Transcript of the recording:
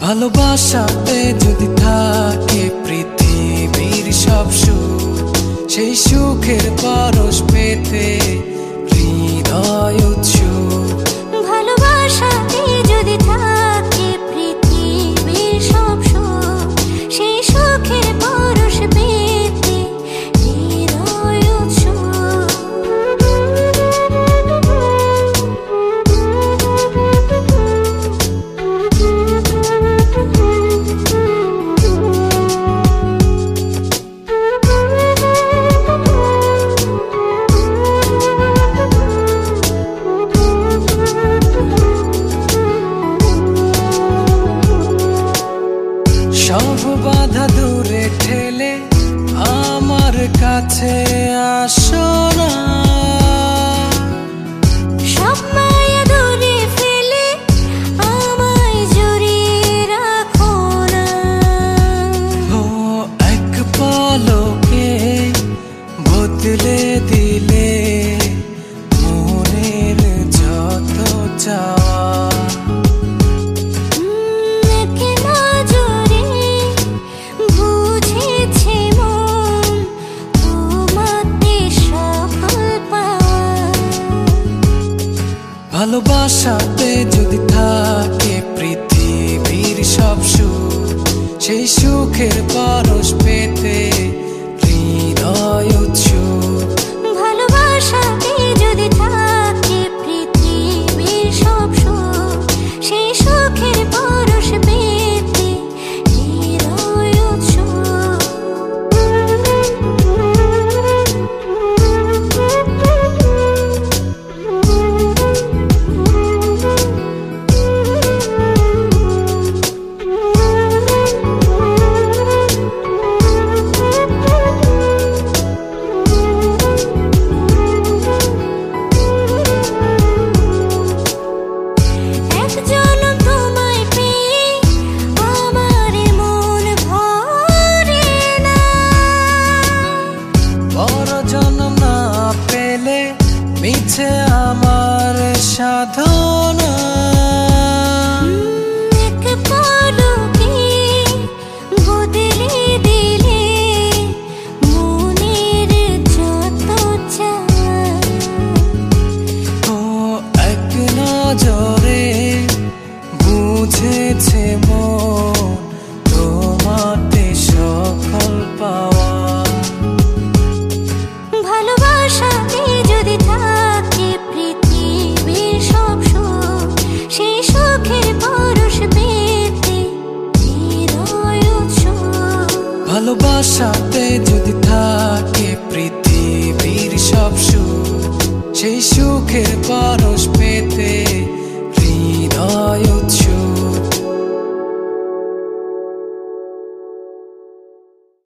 ভালোবাসাতে যদি থাকে পৃথিবীর সব সুখ, সেই সুখের পরশ পেতে হৃদয় উৎসুক। ভালোবাসাতে যদি থাকে পৃথিবীর সব সুখ, সেই সুখের পরশ পেতে হৃদয় উৎসুক। সব বাধা দূরে ঠেলে আমার কাছে আসো না, সব মায়া দূরে ফেলে আমায় জড়িয়ে রাখো না। ও এক পলকে বদলে দিলে মনের যত চাওয়া। ভালোবাসাতে যদি থাকে পৃথিবীর সব সুখ, সেই সুখের পরশ পেতে হৃদয় উৎসুক। ভালোবাসাতে যদি থাকে পৃথিবীর সব সুখ, সেই সুখের পরশ পেতে হৃদয় উৎসুক। মিছে আমার সাধনা, এক পলকে বদলে দিলে মনের যত চাওয়া। ও এক নজরে বুঝেছে মন তোমাতে সকল পাওয়া। ভালোবাসাতে যদি থাকে পৃথিবীর সব সুখ, সেই সুখের পরশ পেতে হৃদয় উৎসুক। ভালোবাসাতে যদি থাকে পৃথিবীর সব সুখ, সেই সুখের পরশ